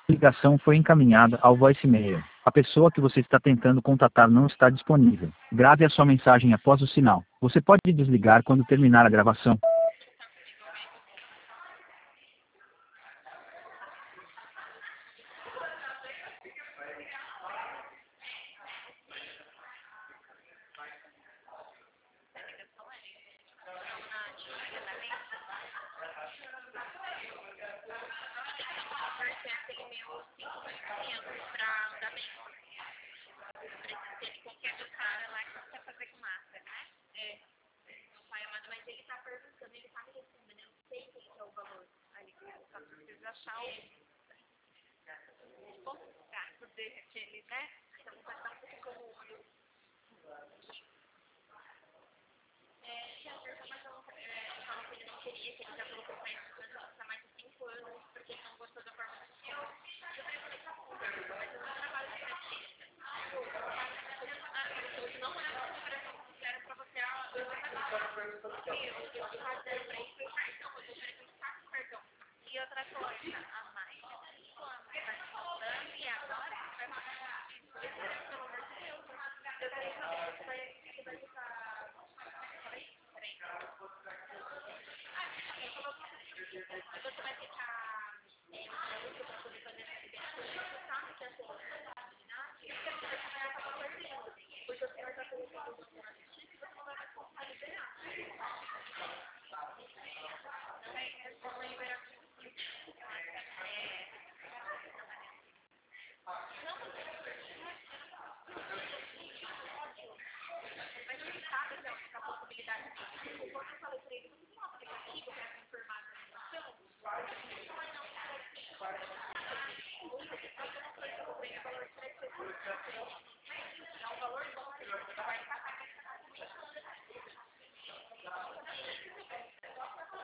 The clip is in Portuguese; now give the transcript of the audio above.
Ligação foi encaminhada ao voicemail. A pessoa que você está tentando contatar não está disponível. Grave a sua mensagem após o sinal. Você pode desligar quando terminar a gravação. Aquele meu 5% pra andamento. Ele qualquer do cara lá que quer fazer com massa, né? É. Meu pai amado, mas ele tá perguntando, ele tá me respondendo, eu não sei quem que é o valor. Aí ele só precisa achar o contato dele, né? Então vai estar um pouco confuso. Tinha a pergunta, mas eu falou que ele não queria, que ele já falou que o pai está mais de 5 anos, porque ele não gostou da forma que eu falei, tá bom, mas eu não trabalho de frente. Se não for a comparação sincera pra você, eu vou fazer pra isso o cartão, eu vou verificar o cartão. E outra coisa, a mais, quando vai faltando e agora vai pagar pelo amor de Deus, eu queria saber se vai ficar. Peraí. Você vai ficar pra poder fazer essa liberação, você sabe que a sua responsabilidade, você vai acabar perdendo, porque o senhor está colocando o senhor assistir e você não vai mais liberar. Não é uma liberação. Mas você sabe que a possibilidade de quando eu falei para ele, você tem um aplicativo para confirmar a transação? É um valor bom, vai pagar.